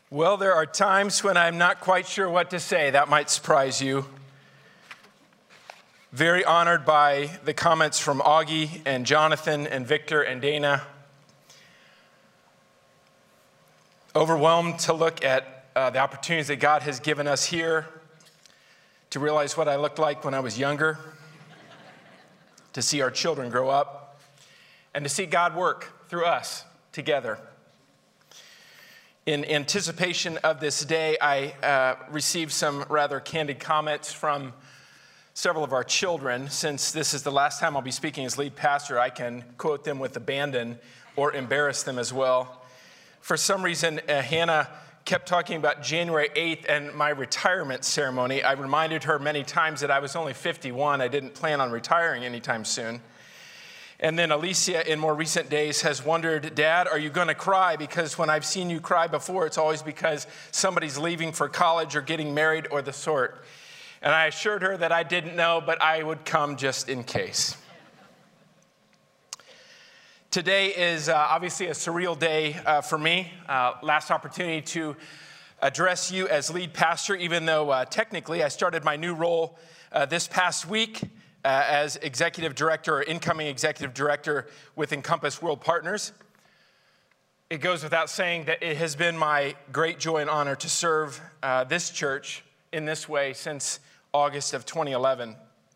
Well, there are times when I'm not quite sure what to say. That might surprise you. Very honored by the comments from Augie and Jonathan and Victor and Dana. Overwhelmed to look at the opportunities that God has given us here, to realize what I looked like when I was younger, to see our children grow up, and to see God work through us together. In anticipation of this day, I received some rather candid comments from several of our children. Since this is the last time I'll be speaking as lead pastor, I can quote them with abandon or embarrass them as well. For some reason, Hannah kept talking about January 8th and my retirement ceremony. I reminded her many times that I was only 51. I didn't plan on retiring anytime soon. And then Alicia, in more recent days, has wondered, Dad, are you going to cry? Because when I've seen you cry before, it's always because somebody's leaving for college or getting married or the sort. And I assured her that I didn't know, but I would come just in case. Today is obviously a surreal day for me. Last opportunity to address you as lead pastor, even though technically I started my new role this past week as executive director or incoming executive director with Encompass World Partners. It goes without saying that it has been my great joy and honor to serve this church in this way since August of 2011.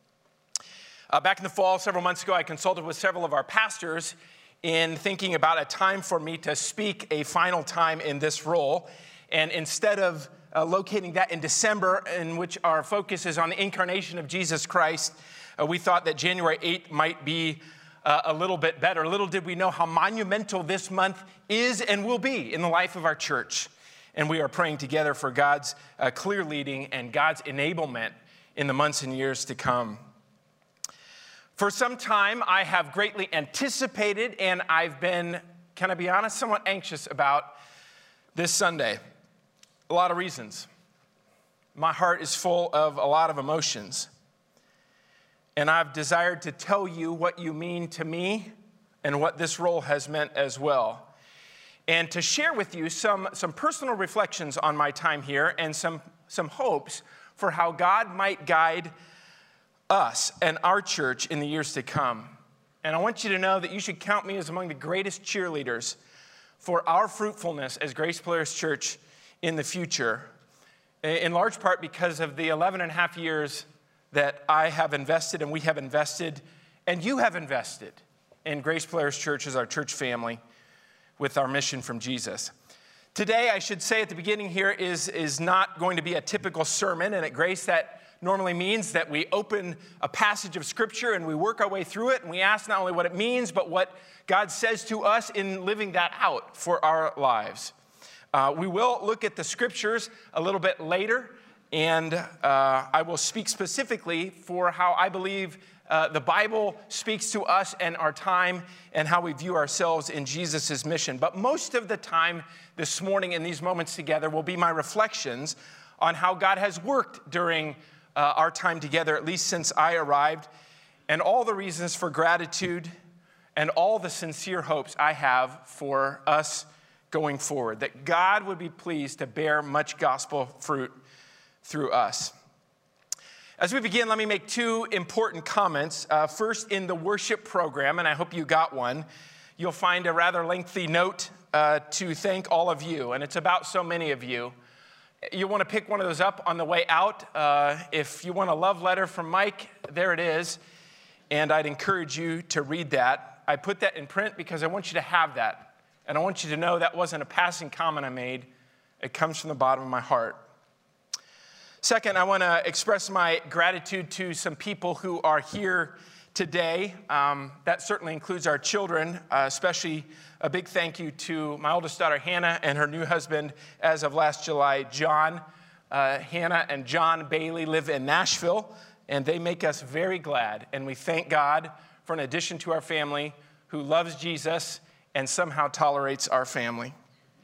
Back in the fall, several months ago, I consulted with several of our pastors in thinking about a time for me to speak a final time in this role. And instead of locating that in December, in which our focus is on the incarnation of Jesus Christ, we thought that January 8th might be a little bit better. Little did we know how monumental this month is and will be in the life of our church. And we are praying together for God's clear leading and God's enablement in the months and years to come. For some time, I have greatly anticipated, and I've been, can I be honest, somewhat anxious about this Sunday. A lot of reasons. My heart is full of a lot of emotions. And I've desired to tell you what you mean to me and what this role has meant as well. And to share with you some personal reflections on my time here and some hopes for how God might guide us and our church in the years to come. And I want you to know that you should count me as among the greatest cheerleaders for our fruitfulness as Grace Polaris Church in the future, in large part because of the 11 and a half years that I have invested and we have invested and you have invested in Grace Polaris Church as our church family with our mission from Jesus. Today, I should say at the beginning here, is not going to be a typical sermon, and at Grace that normally means that we open a passage of Scripture and we work our way through it and we ask not only what it means, but what God says to us in living that out for our lives. We will look at the Scriptures a little bit later, and I will speak specifically for how I believe the Bible speaks to us and our time and how we view ourselves in Jesus' mission. But most of the time this morning in these moments together will be my reflections on how God has worked during our time together, at least since I arrived, and all the reasons for gratitude and all the sincere hopes I have for us going forward, that God would be pleased to bear much gospel fruit through us. As we begin, let me make two important comments. First, in the worship program, and I hope you got one, you'll find a rather lengthy note to thank all of you, and it's about so many of you. You want to pick one of those up on the way out. If you want a love letter from Mike, there it is, and I'd encourage you to read that. I put that in print because I want you to have that, and I want you to know that wasn't a passing comment I made. It comes from the bottom of my heart. Second, I want to express my gratitude to some people who are here today. That certainly includes our children, especially a big thank you to my oldest daughter, Hannah, and her new husband as of last July, John. Hannah and John Bailey live in Nashville, and they make us very glad. And we thank God for an addition to our family who loves Jesus and somehow tolerates our family.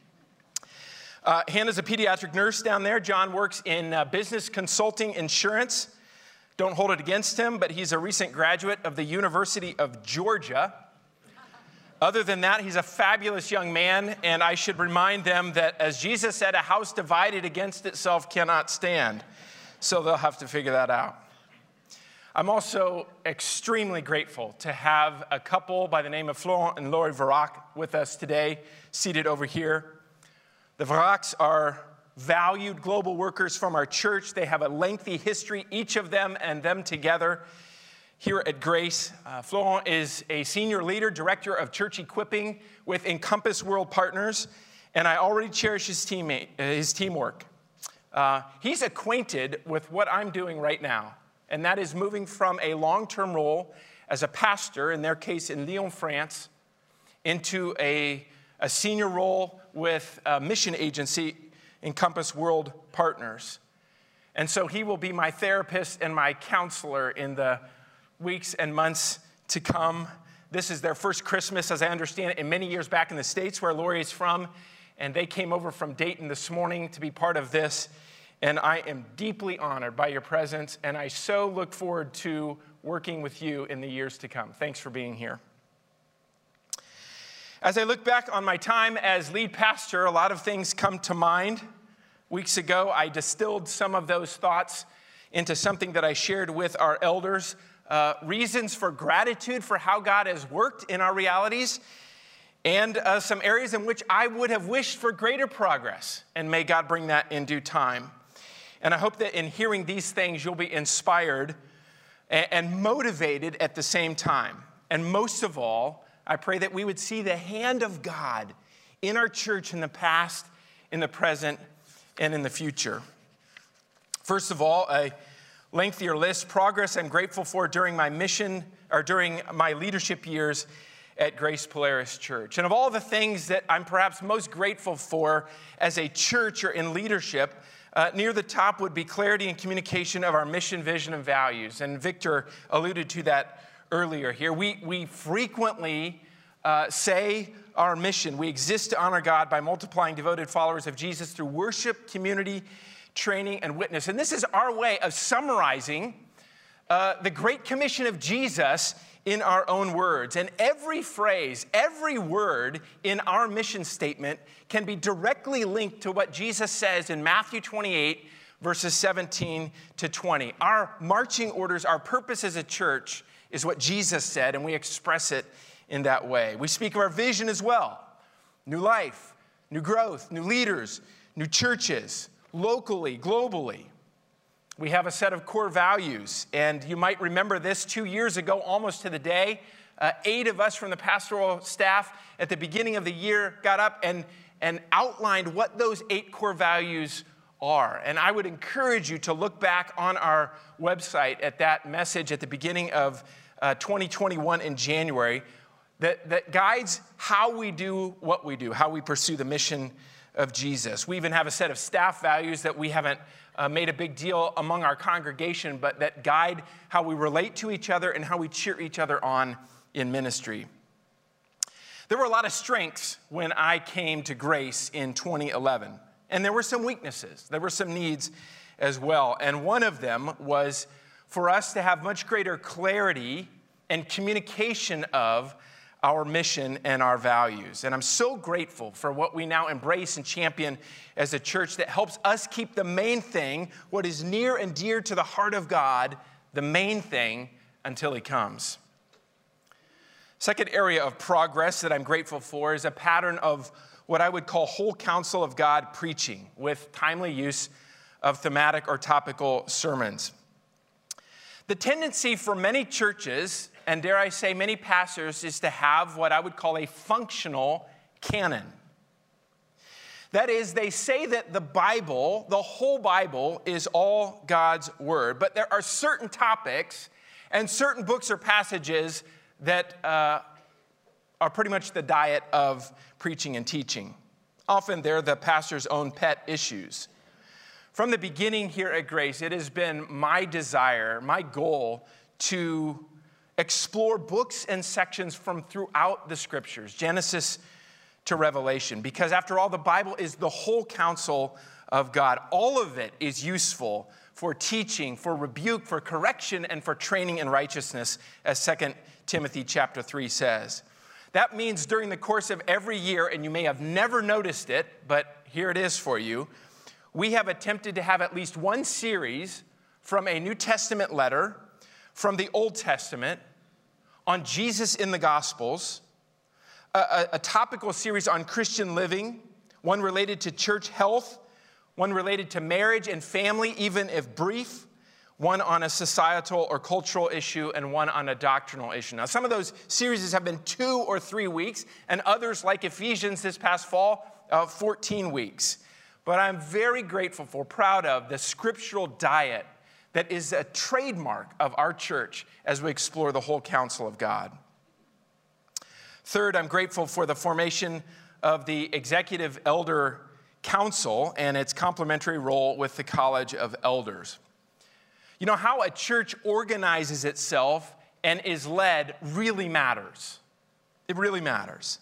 Hannah's a pediatric nurse down there. John works in business consulting insurance. Don't hold it against him, but he's a recent graduate of the University of Georgia. Other than that, he's a fabulous young man, and I should remind them that, as Jesus said, a house divided against itself cannot stand. So they'll have to figure that out. I'm also extremely grateful to have a couple by the name of Florent and Lori Varac with us today, seated over here. The Varacs are valued global workers from our church. They have a lengthy history, each of them and them together, here at Grace. Florent is a senior leader, director of church equipping with Encompass World Partners, and I already cherish his teamwork. He's acquainted with what I'm doing right now, and that is moving from a long-term role as a pastor, in their case in Lyon, France, into a senior role with a mission agency, Encompass World Partners. And so he will be my therapist and my counselor in the weeks and months to come. This is their first Christmas, as I understand it, in many years back in the States where Lori is from, and they came over from Dayton this morning to be part of this, and I am deeply honored by your presence, and I so look forward to working with you in the years to come. Thanks for being here. As I look back on my time as lead pastor, a lot of things come to mind. Weeks ago, I distilled some of those thoughts into something that I shared with our elders. Reasons for gratitude for how God has worked in our realities, and some areas in which I would have wished for greater progress, and may God bring that in due time. And I hope that in hearing these things, you'll be inspired and motivated at the same time. And most of all, I pray that we would see the hand of God in our church in the past, in the present, and in the future. First of all, a lengthier list. Progress I'm grateful for during my leadership years at Grace Polaris Church. And of all the things that I'm perhaps most grateful for as a church or in leadership, near the top would be clarity and communication of our mission, vision, and values. And Victor alluded to that earlier here. We frequently say our mission. We exist to honor God by multiplying devoted followers of Jesus through worship, community, training, and witness. And this is our way of summarizing the Great Commission of Jesus in our own words. And every phrase, every word in our mission statement can be directly linked to what Jesus says in Matthew 28, verses 17 to 20. Our marching orders, our purpose as a church is what Jesus said, and we express it in that way. We speak of our vision as well. New life, new growth, new leaders, new churches, locally, globally. We have a set of core values, and you might remember this 2 years ago, almost to the day. 8 of us from the pastoral staff at the beginning of the year got up and outlined what those 8 core values are. And I would encourage you to look back on our website at that message at the beginning of 2021 in January that guides how we do what we do, how we pursue the mission of Jesus. We even have a set of staff values that we haven't made a big deal among our congregation, but that guide how we relate to each other and how we cheer each other on in ministry. There were a lot of strengths when I came to Grace in 2011, and there were some weaknesses. There were some needs as well, and one of them was for us to have much greater clarity and communication of our mission and our values. And I'm so grateful for what we now embrace and champion as a church that helps us keep the main thing, what is near and dear to the heart of God, the main thing until He comes. Second area of progress that I'm grateful for is a pattern of what I would call whole counsel of God preaching with timely use of thematic or topical sermons. The tendency for many churches, and dare I say many pastors, is to have what I would call a functional canon. That is, they say that the Bible, the whole Bible, is all God's word. But there are certain topics and certain books or passages that are pretty much the diet of preaching and teaching. Often they're the pastor's own pet issues. From the beginning here at Grace, it has been my desire, my goal, to explore books and sections from throughout the scriptures, Genesis to Revelation, because after all, the Bible is the whole counsel of God. All of it is useful for teaching, for rebuke, for correction, and for training in righteousness, as 2 Timothy chapter 3 says. That means during the course of every year, and you may have never noticed it, but here it is for you, we have attempted to have at least one series from a New Testament letter, from the Old Testament, on Jesus in the Gospels, a topical series on Christian living, one related to church health, one related to marriage and family, even if brief, one on a societal or cultural issue, and one on a doctrinal issue. Now, some of those series have been 2 or 3 weeks, and others, like Ephesians this past fall, 14 weeks. But I'm very grateful for, proud of, the scriptural diet that is a trademark of our church as we explore the whole counsel of God. Third, I'm grateful for the formation of the Executive Elder Council and its complementary role with the College of Elders. You know, how a church organizes itself and is led really matters. It really matters.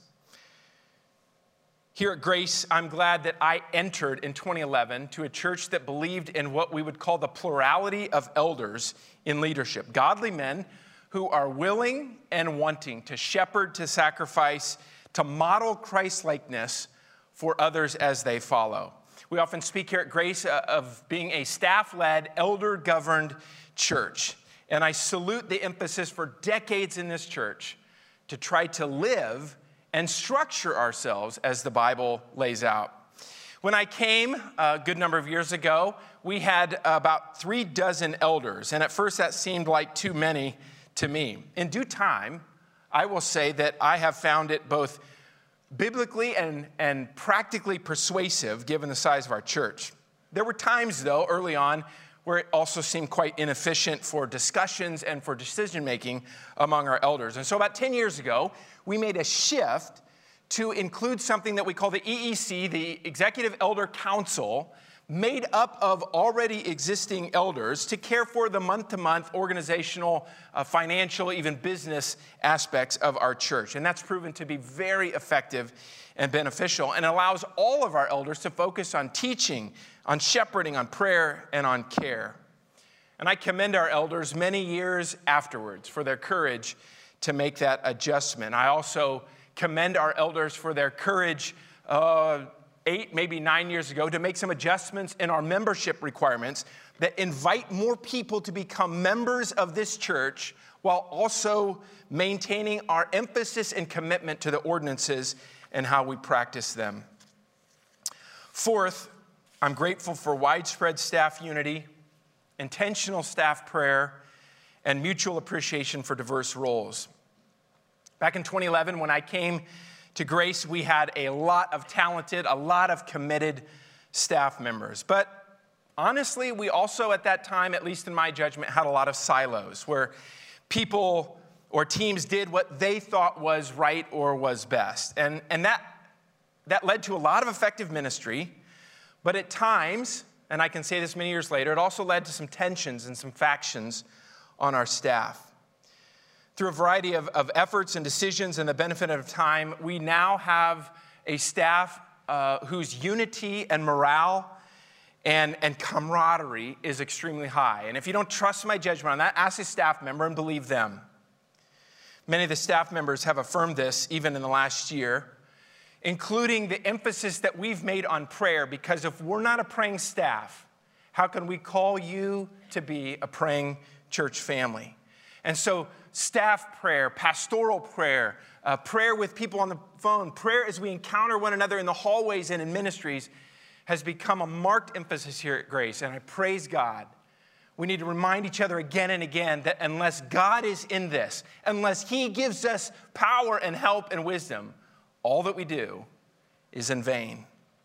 Here at Grace, I'm glad that I entered in 2011 to a church that believed in what we would call the plurality of elders in leadership. Godly men who are willing and wanting to shepherd, to sacrifice, to model Christ-likeness for others as they follow. We often speak here at Grace of being a staff-led, elder-governed church. And I salute the emphasis for decades in this church to try to live and structure ourselves as the Bible lays out. When I came a good number of years ago, we had about 36 elders. And at first that seemed like too many to me. In due time, I will say that I have found it both biblically and practically persuasive given the size of our church. There were times, though, early on, where it also seemed quite inefficient for discussions and for decision-making among our elders. And so about 10 years ago, we made a shift to include something that we call the EEC, the Executive Elder Council, made up of already existing elders to care for the month-to-month organizational, financial, even business aspects of our church. And that's proven to be very effective and beneficial, and allows all of our elders to focus on teaching, on shepherding, on prayer, and on care. And I commend our elders many years afterwards for their courage to make that adjustment. I also commend our elders for their courage 8, maybe 9 years ago to make some adjustments in our membership requirements that invite more people to become members of this church while also maintaining our emphasis and commitment to the ordinances and how we practice them. Fourth, I'm grateful for widespread staff unity, intentional staff prayer, and mutual appreciation for diverse roles. Back in 2011, when I came to Grace, we had a lot of talented, a lot of committed staff members. But honestly, we also at that time, at least in my judgment, had a lot of silos where people or teams did what they thought was right or was best. And that led to a lot of effective ministry, but at times, and I can say this many years later, it also led to some tensions and some factions on our staff. Through a variety of efforts and decisions and the benefit of time, we now have a staff whose unity and morale and camaraderie is extremely high. And if you don't trust my judgment on that, ask a staff member and believe them. Many of the staff members have affirmed this even in the last year, including the emphasis that we've made on prayer, because if we're not a praying staff, how can we call you to be a praying church family? And so staff prayer, pastoral prayer, prayer with people on the phone, prayer as we encounter one another in the hallways and in ministries has become a marked emphasis here at Grace. And I praise God. We need to remind each other again and again that unless God is in this, unless He gives us power and help and wisdom, all that we do is in vain.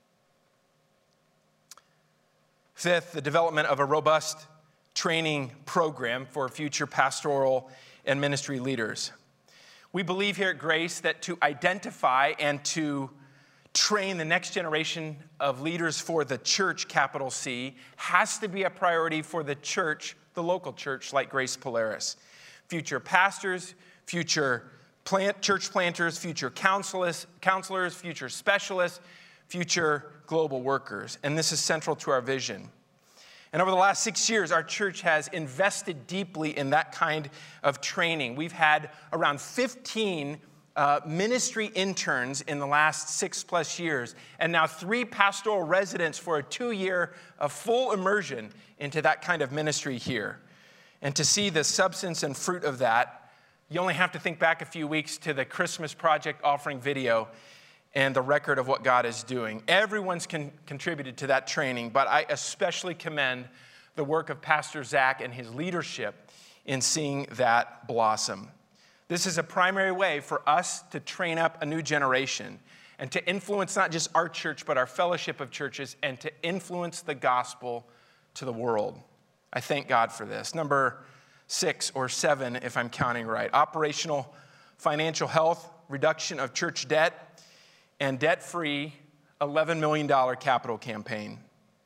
Fifth, the development of a robust training program for future pastoral and ministry leaders. We believe here at Grace that to identify and to train the next generation of leaders for the church, capital C, has to be a priority for the church, the local church like Grace Polaris. Future pastors, future church planters, future counselors, future specialists, future global workers. And this is central to our vision. And over the last 6 years, our church has invested deeply in that kind of training. We've had around 15 ministry interns in the last 6+ years, and now 3 pastoral residents for a 2-year full immersion into that kind of ministry here. And to see the substance and fruit of that, you only have to think back a few weeks to the Christmas Project offering video and the record of what God is doing. Everyone's contributed to that training, but I especially commend the work of Pastor Zach and his leadership in seeing that blossom. This is a primary way for us to train up a new generation and to influence not just our church, but our fellowship of churches, and to influence the gospel to the world. I thank God for this. Number 6 or 7, if I'm counting right, operational financial health, reduction of church debt, and debt-free $11 million capital campaign.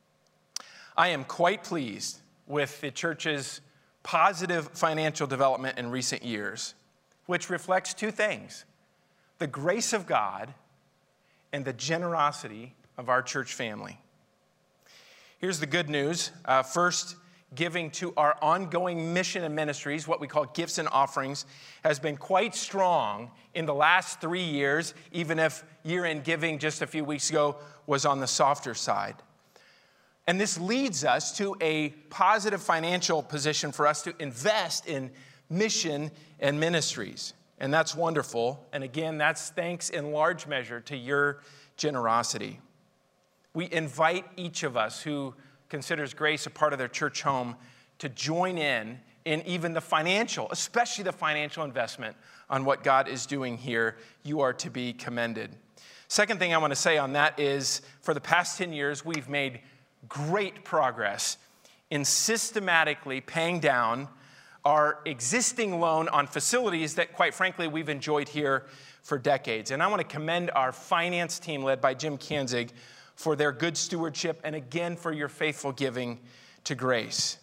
I am quite pleased with the church's positive financial development in recent years, which reflects 2 things: the grace of God and the generosity of our church family. Here's the good news. First, giving to our ongoing mission and ministries, what we call gifts and offerings, has been quite strong in the last 3 years, even if year-end giving just a few weeks ago was on the softer side. And this leads us to a positive financial position for us to invest in mission and ministries. And that's wonderful. And again, that's thanks in large measure to your generosity. We invite each of us who considers Grace a part of their church home to join in even the financial, especially the financial investment on what God is doing here. You are to be commended. Second thing I want to say on that is, for the past 10 years, we've made great progress in systematically paying down our existing loan on facilities that, quite frankly, we've enjoyed here for decades. And I want to commend our finance team led by Jim Kanzig for their good stewardship, and again, for your faithful giving to Grace.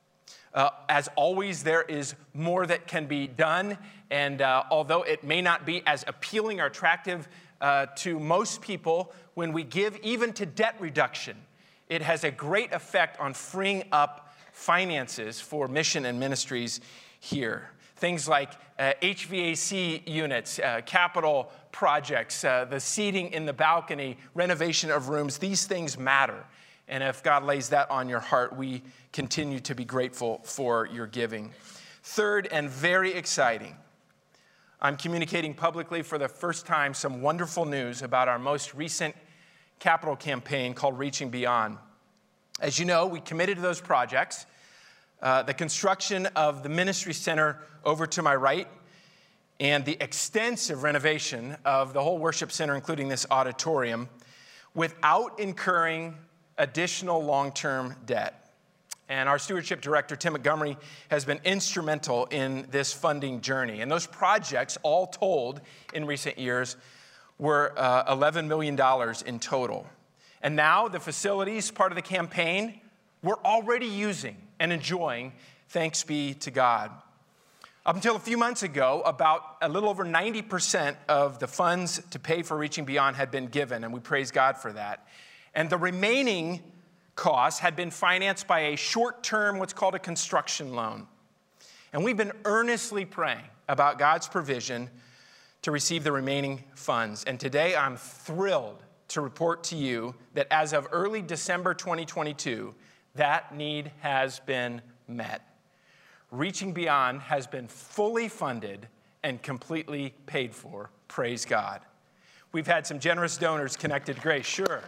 As always, there is more that can be done, and although it may not be as appealing or attractive to most people, when we give even to debt reduction, it has a great effect on freeing up finances for mission and ministries here. Things like HVAC units, capital projects, the seating in the balcony, renovation of rooms, these things matter. And if God lays that on your heart, we continue to be grateful for your giving. Third, and very exciting, I'm communicating publicly for the first time some wonderful news about our most recent capital campaign called Reaching Beyond. As you know, we committed to those projects. The construction of the ministry center over to my right, and the extensive renovation of the whole worship center, including this auditorium, without incurring additional long-term debt. And our stewardship director, Tim Montgomery, has been instrumental in this funding journey. And those projects, all told in recent years, were $11 million in total. And now the facilities, part of the campaign, we're already using and enjoying, thanks be to God. Up until a few months ago, about a little over 90% of the funds to pay for Reaching Beyond had been given, and we praise God for that. And the remaining costs had been financed by a short-term, what's called a construction loan. And we've been earnestly praying about God's provision to receive the remaining funds. And today I'm thrilled to report to you that as of early December 2022, that need has been met. Reaching Beyond has been fully funded and completely paid for. Praise God. We've had some generous donors connected to Grace, sure.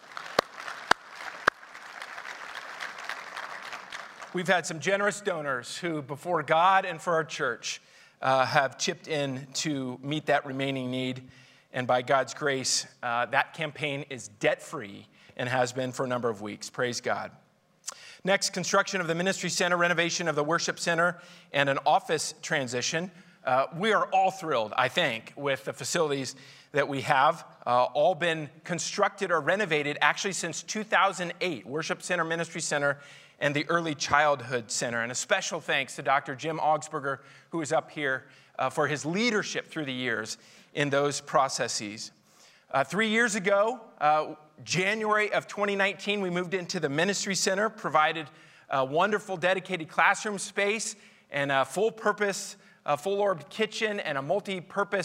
We've had some generous donors who, before God and for our church, have chipped in to meet that remaining need. And by God's grace, that campaign is debt-free and has been for a number of weeks. Praise God. Next, construction of the ministry center, renovation of the worship center, and an office transition. We are all thrilled, I think, with the facilities that we have. All been constructed or renovated actually since 2008. Worship center, ministry center, and the early childhood center. And a special thanks to Dr. Jim Augsburger, who is up here, for his leadership through the years in those processes. 3 years ago, January of 2019, we moved into the ministry center, provided a wonderful dedicated classroom space and a full-purpose, full-orbed kitchen and a multi-purpose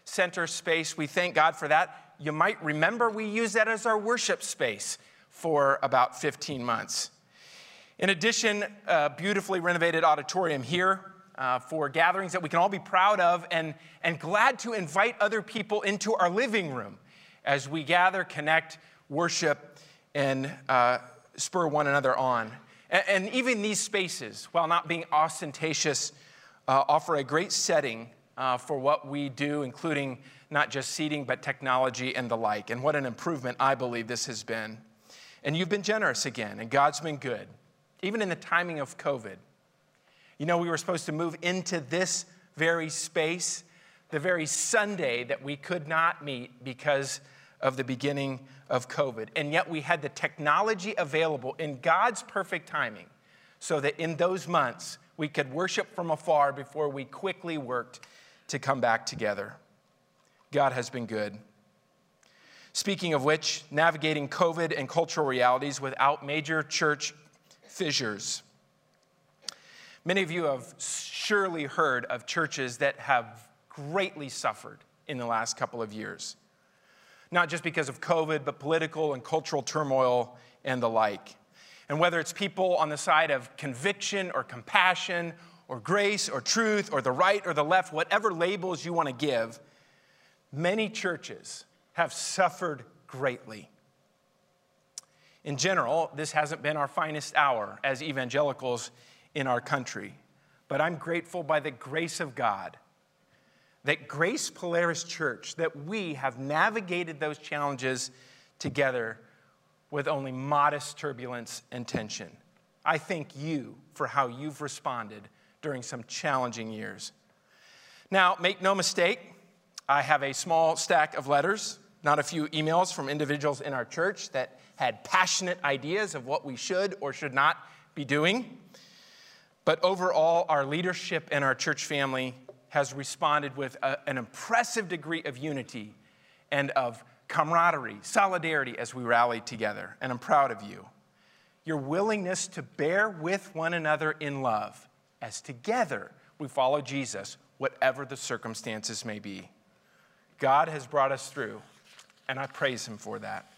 center space. We thank God for that. You might remember we used that as our worship space for about 15 months. In addition, a beautifully renovated auditorium here for gatherings that we can all be proud of and glad to invite other people into our living room as we gather, connect, worship, and spur one another on. And even these spaces, while not being ostentatious, offer a great setting for what we do, including not just seating, but technology and the like. And what an improvement I believe this has been. And you've been generous again, and God's been good, even in the timing of COVID. You know, we were supposed to move into this very space the very Sunday that we could not meet because of the beginning of COVID. And yet we had the technology available in God's perfect timing so that in those months we could worship from afar before we quickly worked to come back together. God has been good. Speaking of which, navigating COVID and cultural realities without major church fissures. Many of you have surely heard of churches that have greatly suffered in the last couple of years. Not just because of COVID, but political and cultural turmoil and the like. And whether it's people on the side of conviction or compassion or grace or truth or the right or the left, whatever labels you want to give, many churches have suffered greatly. In general, this hasn't been our finest hour as evangelicals in our country. But I'm grateful by the grace of God that Grace Polaris Church, that we have navigated those challenges together with only modest turbulence and tension. I thank you for how you've responded during some challenging years. Now, make no mistake, I have a small stack of letters, not a few emails from individuals in our church that had passionate ideas of what we should or should not be doing. But overall, our leadership and our church family has responded with an impressive degree of unity and of camaraderie, solidarity as we rally together. And I'm proud of you. Your willingness to bear with one another in love as together we follow Jesus, whatever the circumstances may be. God has brought us through, and I praise him for that.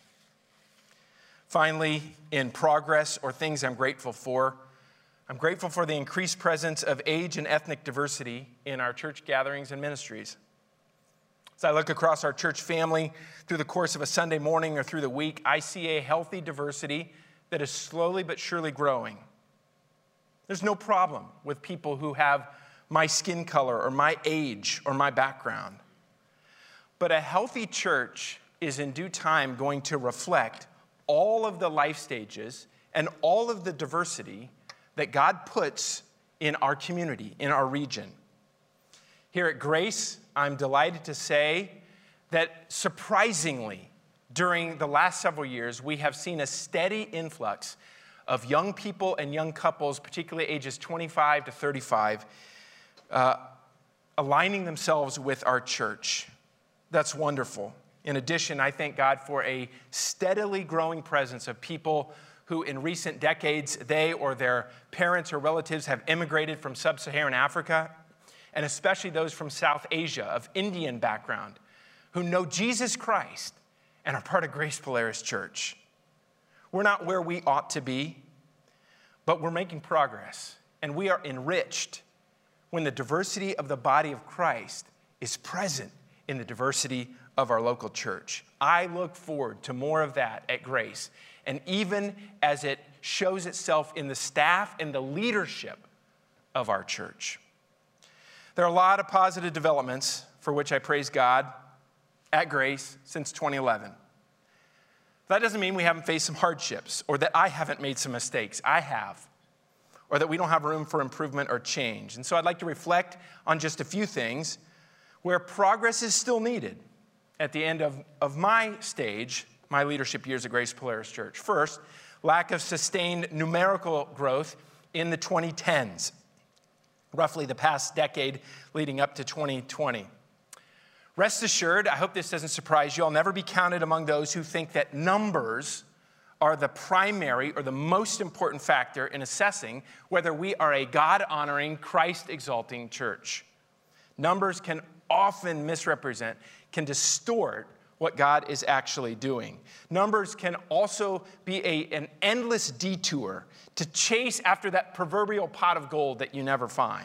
Finally, in progress or things I'm grateful for, I'm grateful for the increased presence of age and ethnic diversity in our church gatherings and ministries. As I look across our church family through the course of a Sunday morning or through the week, I see a healthy diversity that is slowly but surely growing. There's no problem with people who have my skin color or my age or my background. But a healthy church is in due time going to reflect all of the life stages and all of the diversity that God puts in our community, in our region. Here at Grace, I'm delighted to say that surprisingly, during the last several years, we have seen a steady influx of young people and young couples, particularly ages 25 to 35, aligning themselves with our church. That's wonderful. In addition, I thank God for a steadily growing presence of people who in recent decades, they or their parents or relatives have immigrated from sub-Saharan Africa, and especially those from South Asia of Indian background who know Jesus Christ and are part of Grace Polaris Church. We're not where we ought to be, but we're making progress, and we are enriched when the diversity of the body of Christ is present in the diversity of our local church. I look forward to more of that at Grace. And even as it shows itself in the staff and the leadership of our church. There are a lot of positive developments for which I praise God at Grace since 2011. That doesn't mean we haven't faced some hardships or that I haven't made some mistakes. I have. Or that we don't have room for improvement or change. And so I'd like to reflect on just a few things where progress is still needed at the end of my stage, my leadership years at Grace Polaris Church. First, lack of sustained numerical growth in the 2010s, roughly the past decade leading up to 2020. Rest assured, I hope this doesn't surprise you, I'll never be counted among those who think that numbers are the primary or the most important factor in assessing whether we are a God-honoring, Christ-exalting church. Numbers can often misrepresent can distort what God is actually doing. Numbers can also be an endless detour to chase after that proverbial pot of gold that you never find.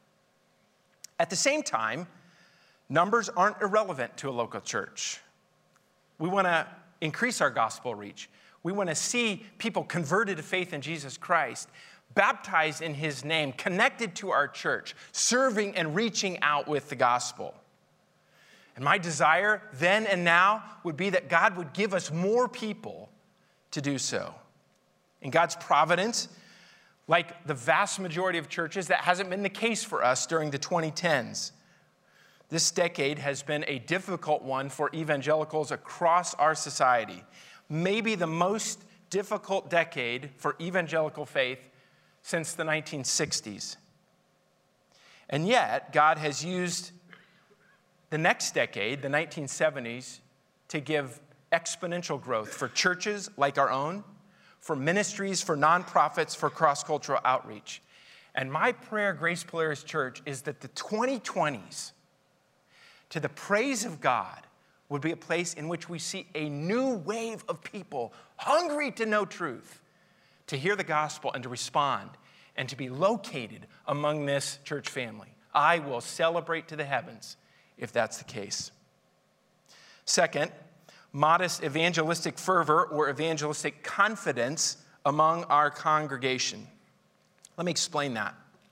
At the same time, numbers aren't irrelevant to a local church. We want to increase our gospel reach. We want to see people converted to faith in Jesus Christ, baptized in his name, connected to our church, serving and reaching out with the gospel. And my desire then and now would be that God would give us more people to do so. In God's providence, like the vast majority of churches, that hasn't been the case for us during the 2010s. This decade has been a difficult one for evangelicals across our society. Maybe the most difficult decade for evangelical faith since the 1960s. And yet, God has used the next decade, the 1970s, to give exponential growth for churches like our own, for ministries, for nonprofits, for cross-cultural outreach. And my prayer, Grace Polaris Church, is that the 2020s, to the praise of God, would be a place in which we see a new wave of people hungry to know truth, to hear the gospel and to respond, and to be located among this church family. I will celebrate to the heavens if that's the case. Second, modest evangelistic fervor or evangelistic confidence among our congregation. Let me explain that.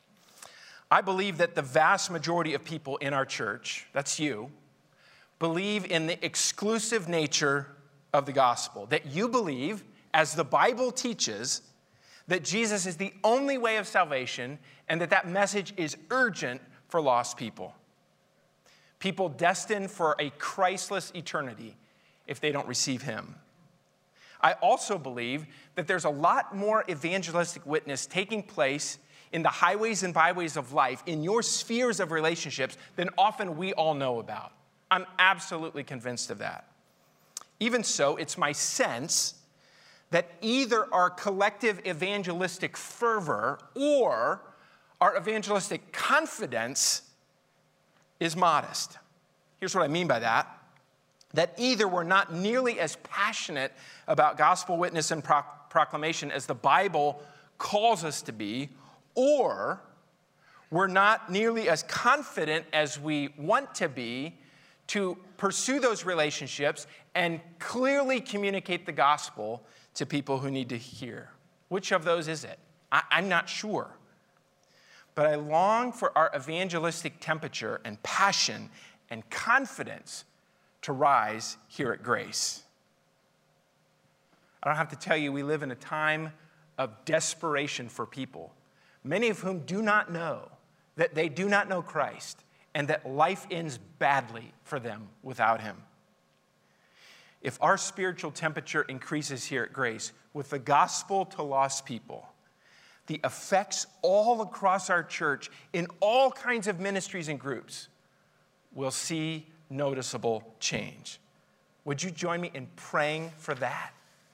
I believe that the vast majority of people in our church, that's you, believe in the exclusive nature of the gospel. That you believe, as the Bible teaches, that Jesus is the only way of salvation and that message is urgent for lost people. People destined for a Christless eternity if they don't receive him. I also believe that there's a lot more evangelistic witness taking place in the highways and byways of life, in your spheres of relationships, than often we all know about. I'm absolutely convinced of that. Even so, it's my sense that either our collective evangelistic fervor or our evangelistic confidence is modest. Here's what I mean by that. That either we're not nearly as passionate about gospel witness and proclamation as the Bible calls us to be, or we're not nearly as confident as we want to be to pursue those relationships and clearly communicate the gospel to people who need to hear. Which of those is it? I'm not sure. But I long for our evangelistic temperature and passion and confidence to rise here at Grace. I don't have to tell you, we live in a time of desperation for people, many of whom do not know that they do not know Christ and that life ends badly for them without him. If our spiritual temperature increases here at Grace with the gospel to lost people, the effects all across our church in all kinds of ministries and groups will see noticeable change. Would you join me in praying for that?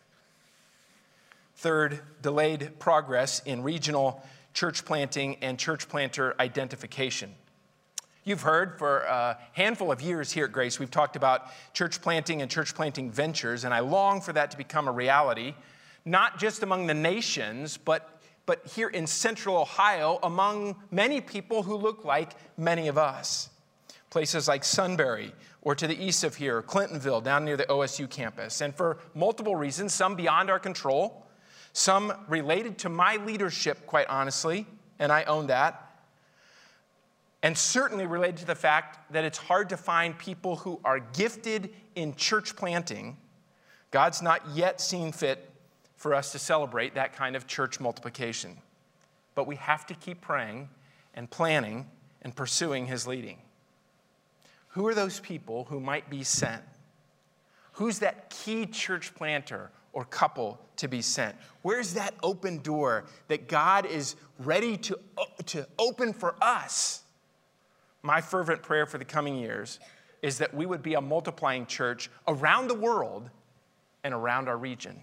Third, delayed progress in regional church planting and church planter identification. You've heard for a handful of years here at Grace, we've talked about church planting and church planting ventures, and I long for that to become a reality, not just among the nations, but here in central Ohio, among many people who look like many of us. Places like Sunbury, or to the east of here, Clintonville, down near the OSU campus. And for multiple reasons, some beyond our control, some related to my leadership, quite honestly, and I own that, and certainly related to the fact that it's hard to find people who are gifted in church planting. God's not yet seen fit for us to celebrate that kind of church multiplication. But we have to keep praying and planning and pursuing his leading. Who are those people who might be sent? Who's that key church planter or couple to be sent? Where's that open door that God is ready to open for us? My fervent prayer for the coming years is that we would be a multiplying church around the world and around our region.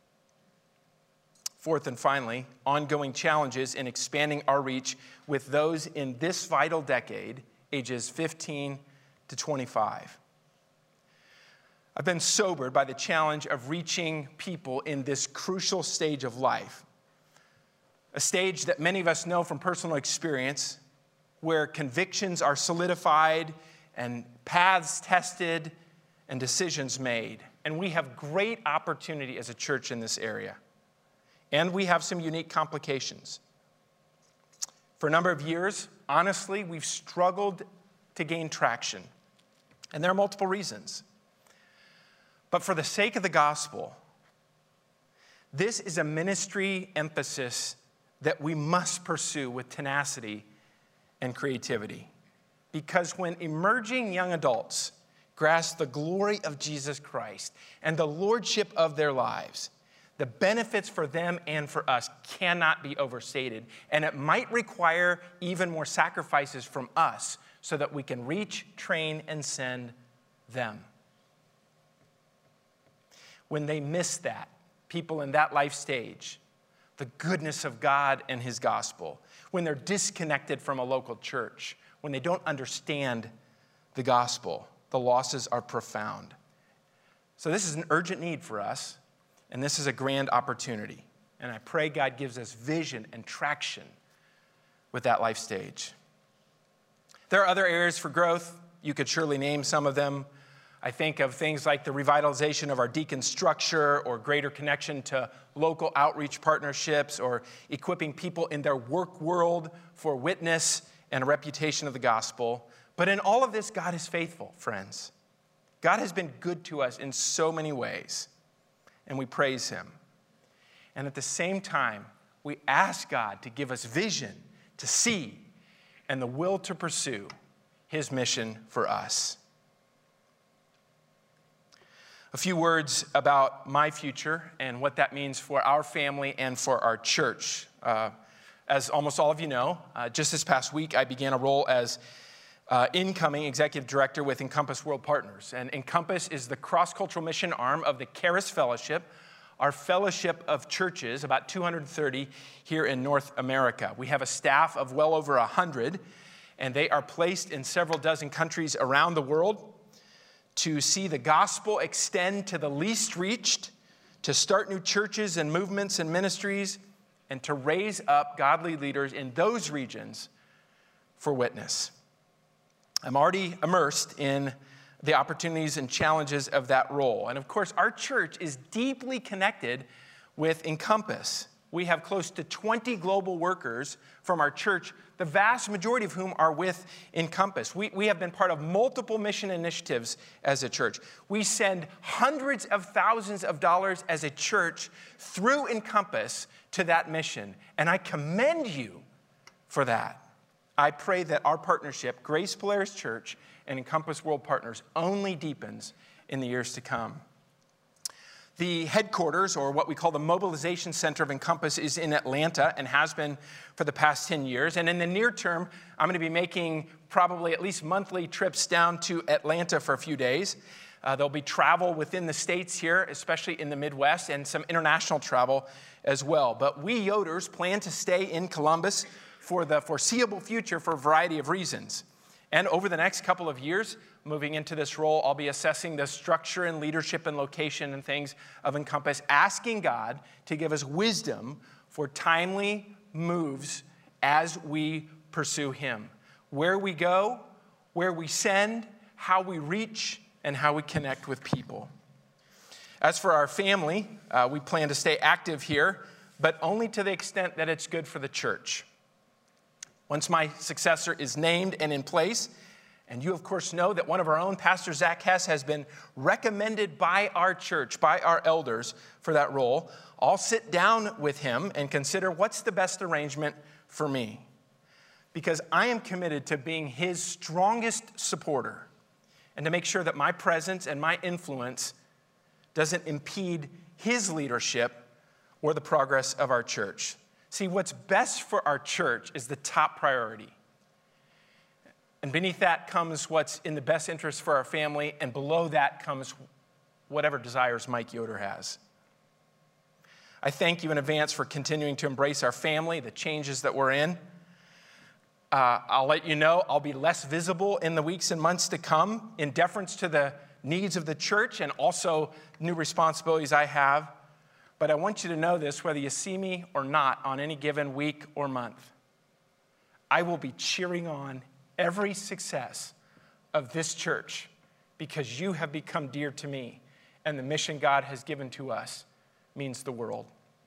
Fourth and finally, ongoing challenges in expanding our reach with those in this vital decade, ages 15 to 25. I've been sobered by the challenge of reaching people in this crucial stage of life, a stage that many of us know from personal experience, where convictions are solidified and paths tested and decisions made. And we have great opportunity as a church in this area. And we have some unique complications. For a number of years, honestly, we've struggled to gain traction. And there are multiple reasons. But for the sake of the gospel, this is a ministry emphasis that we must pursue with tenacity and creativity. Because when emerging young adults grasp the glory of Jesus Christ and the lordship of their lives, the benefits for them and for us cannot be overstated. And it might require even more sacrifices from us so that we can reach, train, and send them. When they miss that, people in that life stage, the goodness of God and his gospel, when they're disconnected from a local church, when they don't understand the gospel, the losses are profound. So this is an urgent need for us, and this is a grand opportunity. And I pray God gives us vision and traction with that life stage. There are other areas for growth. You could surely name some of them. I think of things like the revitalization of our deacon structure, or greater connection to local outreach partnerships, or equipping people in their work world for witness and a reputation of the gospel. But in all of this, God is faithful, friends. God has been good to us in so many ways, and we praise him. And at the same time, we ask God to give us vision to see and the will to pursue his mission for us. A few words about my future and what that means for our family and for our church. As almost all of you know, just this past week, I began a role as incoming executive director with Encompass World Partners. And Encompass is the cross-cultural mission arm of the Charis Fellowship, our fellowship of churches, about 230 here in North America. We have a staff of well over 100, and they are placed in several dozen countries around the world to see the gospel extend to the least reached, to start new churches and movements and ministries, and to raise up godly leaders in those regions for witness. I'm already immersed in the opportunities and challenges of that role. And of course, our church is deeply connected with Encompass. We have close to 20 global workers from our church, the vast majority of whom are with Encompass. We have been part of multiple mission initiatives as a church. We send hundreds of thousands of dollars as a church through Encompass to that mission, and I commend you for that. I pray that our partnership, Grace Polaris Church and Encompass World Partners, only deepens in the years to come. The headquarters, or what we call the mobilization center of Encompass, is in Atlanta and has been for the past 10 years. And in the near term, I'm going to be making probably at least monthly trips down to Atlanta for a few days. There'll be travel within the states here, especially in the Midwest, and some international travel as well. But we Yoders plan to stay in Columbus for the foreseeable future for a variety of reasons. And over the next couple of years, moving into this role, I'll be assessing the structure and leadership and location and things of Encompass, asking God to give us wisdom for timely moves as we pursue him. Where we go, where we send, how we reach, and how we connect with people. As for our family, we plan to stay active here, but only to the extent that it's good for the church. Once my successor is named and in place, and you, of course, know that one of our own, Pastor Zach Hess, has been recommended by our church, by our elders for that role, I'll sit down with him and consider what's the best arrangement for me. Because I am committed to being his strongest supporter and to make sure that my presence and my influence doesn't impede his leadership or the progress of our church. See, what's best for our church is the top priority. And beneath that comes what's in the best interest for our family, and below that comes whatever desires Mike Yoder has. I thank you in advance for continuing to embrace our family, the changes that we're in. I'll let you know I'll be less visible in the weeks and months to come in deference to the needs of the church and also new responsibilities I have. But I want you to know this, whether you see me or not on any given week or month. I will be cheering on every success of this church because you have become dear to me, and the mission God has given to us means the world.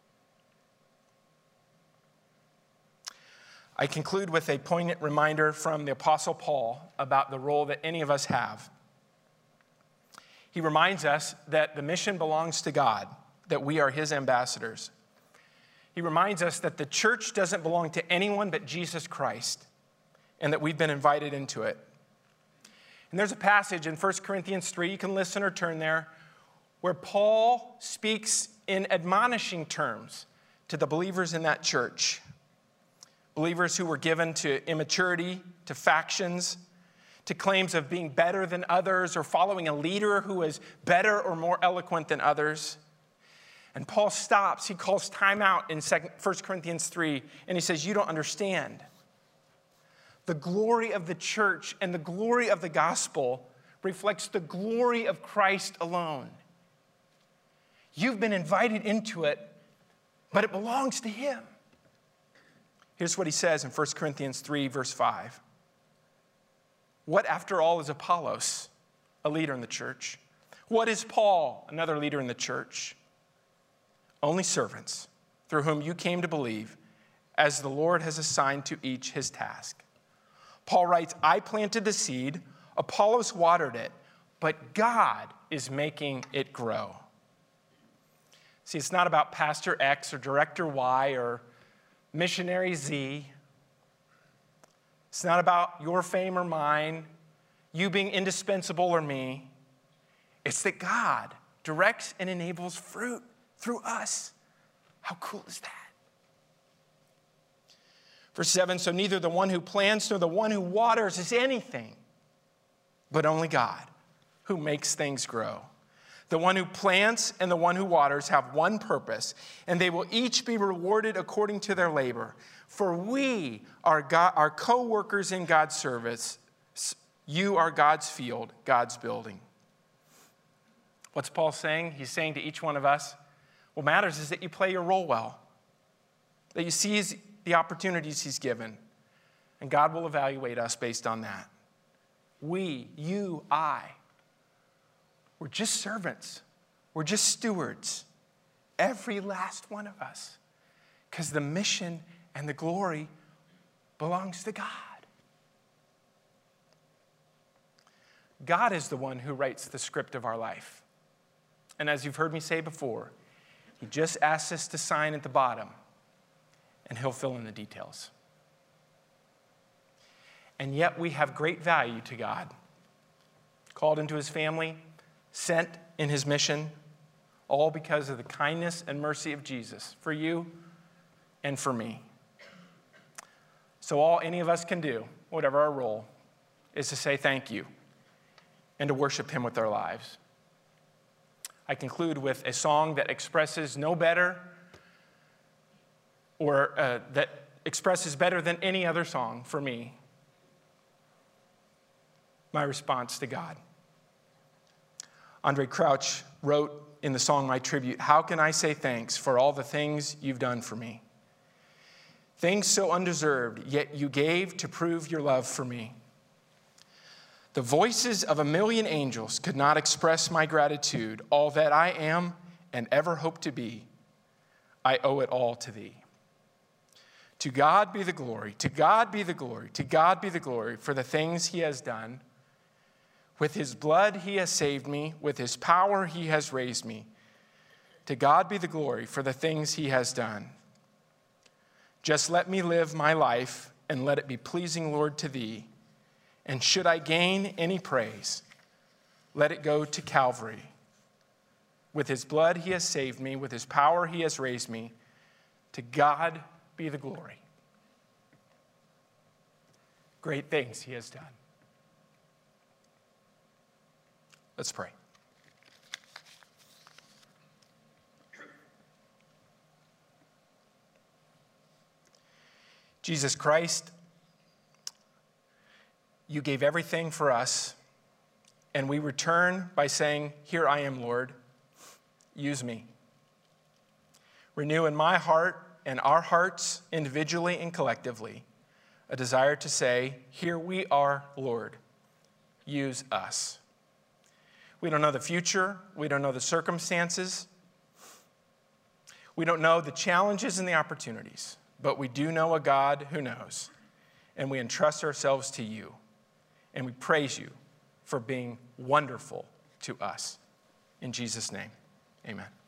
I conclude with a poignant reminder from the Apostle Paul about the role that any of us have. He reminds us that the mission belongs to God, that we are his ambassadors. He reminds us that the church doesn't belong to anyone but Jesus Christ, and that we've been invited into it. And there's a passage in 1 Corinthians 3, you can listen or turn there, where Paul speaks in admonishing terms to the believers in that church. Believers who were given to immaturity, to factions, to claims of being better than others or following a leader who is better or more eloquent than others. And Paul stops, he calls time out in 1 Corinthians 3, and he says, you don't understand. The glory of the church and the glory of the gospel reflects the glory of Christ alone. You've been invited into it, but it belongs to him. Here's what he says in 1 Corinthians 3, verse 5. What, after all, is Apollos, a leader in the church? What is Paul, another leader in the church? Only servants, through whom you came to believe, as the Lord has assigned to each his task. Paul writes, I planted the seed, Apollos watered it, but God is making it grow. See, it's not about Pastor X or Director Y or Missionary Z. It's not about your fame or mine, you being indispensable or me. It's that God directs and enables fruit through us. How cool is that? Verse 7, so neither the one who plants nor the one who waters is anything, but only God who makes things grow. The one who plants and the one who waters have one purpose, and they will each be rewarded according to their labor. For we are co-workers in God's service. You are God's field, God's building. What's Paul saying? He's saying to each one of us, what matters is that you play your role well, that you seize the opportunities he's given, and God will evaluate us based on that. We, you, I, we're just servants. We're just stewards. Every last one of us. Because the mission and the glory belongs to God. God is the one who writes the script of our life. And as you've heard me say before, he just asks us to sign at the bottom, and he'll fill in the details. And yet we have great value to God. Called into his family, sent in his mission, all because of the kindness and mercy of Jesus for you and for me. So all any of us can do, whatever our role, is to say thank you and to worship him with our lives. I conclude with a song that expresses no better or that expresses better than any other song for me my response to God. Andre Crouch wrote in the song My Tribute, how can I say thanks for all the things you've done for me? Things so undeserved, yet you gave to prove your love for me. The voices of a million angels could not express my gratitude. All that I am and ever hope to be, I owe it all to thee. To God be the glory, to God be the glory, to God be the glory for the things he has done. With his blood he has saved me, with his power he has raised me. To God be the glory for the things he has done. Just let me live my life and let it be pleasing, Lord, to thee. And should I gain any praise, let it go to Calvary. With his blood he has saved me, with his power he has raised me. To God be the glory. Great things he has done. Let's pray. Jesus Christ, you gave everything for us, and we return by saying, here I am, Lord, use me. Renew in my heart and our hearts, individually and collectively, a desire to say, here we are, Lord, use us. We don't know the future. We don't know the circumstances. We don't know the challenges and the opportunities, but we do know a God who knows, and we entrust ourselves to you, and we praise you for being wonderful to us. In Jesus' name, amen.